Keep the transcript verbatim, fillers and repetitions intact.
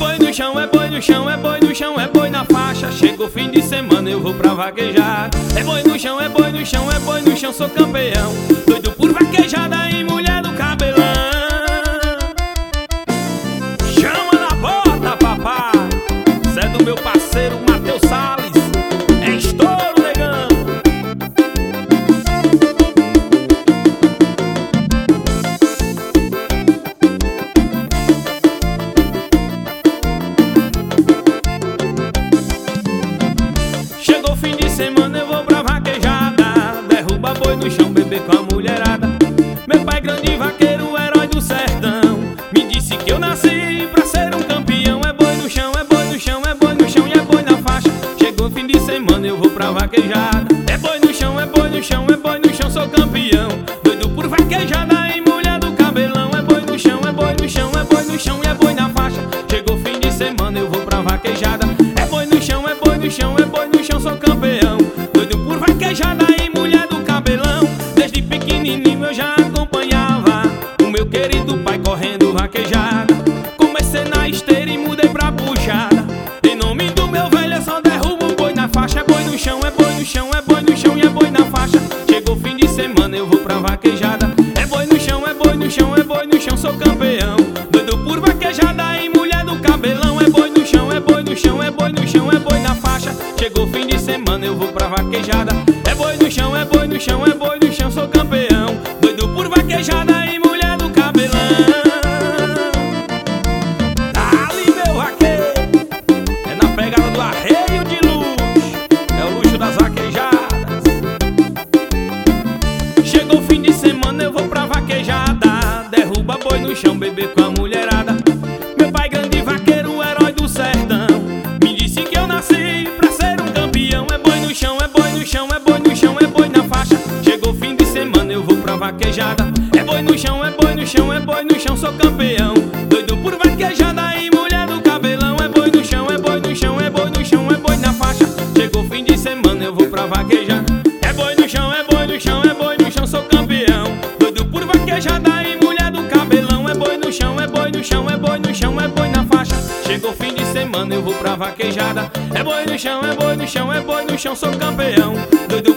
boi no chão, é boi no chão, é boi no chão, é boi na faixa. Chega o fim de semana, eu vou pra vaquejada. É boi no chão, é boi no chão, é boi no chão, sou campeão. Doido por vaquejada e mulher do cabelão. Chama na bota, papai. Cê é do meu parceiro Matheus Salles. É estouro, negão. Chegou o fim de semana, eu vou pra vaquejada. Derruba boi no chão, beber com a mulherada. Meu pai grande vaqueiro, herói do sertão, me disse que eu nasci pra ser um campeão. É boi no chão, é boi no chão, é boi no chão e é boi na faixa. Chegou o fim de semana, eu vou pra vaquejada. É boi no chão, é boi no chão, é boi no chão, sou campeão. Doido por vaquejada e mulher do cabelão. É boi no chão, é boi no chão, é boi no chão e é boi na faixa. Chegou o fim de semana, eu vou pra vaquejada. É boi no chão, é boi no chão, é boi no chão, sou campeão. Doido por vaquejada e mulher do cabelão. Desde pequenininho eu já acompanhava o meu querido pai correndo vaquejada. Comecei na esteira e mudei pra puxada. Em nome do meu velho eu só derrubo um boi na faixa. É boi no chão, é boi no chão, é boi no chão e é boi na faixa. Chegou o fim de semana, eu vou pra vaquejada. É boi no chão, é boi no chão, é boi no chão, sou campeão. Doido por vaquejada e mulher do cabelão. É boi no chão, é boi no chão, é boi no chão, é boi na faixa. Chegou o fim de semana, eu vou pra vaquejada. É boi no chão, é boi no chão, é boi no chão, sou campeão. Doido por vaquejada e mulher do cabelão. Dali, meu vaqueiro, é na pegada do arreio de luxo, é o luxo das vaquejadas. Chegou o fim de semana, eu vou pra vaquejada. Derruba boi no chão, beber com a mulherada. Meu pai grande vaqueiro, herói do sertão, me disse que eu nasci pra ser um campeão. É boi no chão, é boi no chão, é boi no chão, é boi na faixa. Chegou o fim de semana, eu vou pra vaquejada. É boi no chão, é boi no chão, é boi no chão, sou campeão. Doido por vaquejada e mulher do cabelão. É boi no chão, é boi no chão, é boi no chão, é boi na faixa. Chegou o fim de semana, eu vou pra vaquejada. É boi no chão, é boi no chão, é boi no chão, sou campeão. Doido por vaquejada e mulher do cabelão. É boi no chão, é boi no chão, é boi no chão, é boi na faixa. Chegou o fim de semana, eu vou pra vaquejada. É boi no chão, é boi no chão, é boi no chão, sou campeão. Doido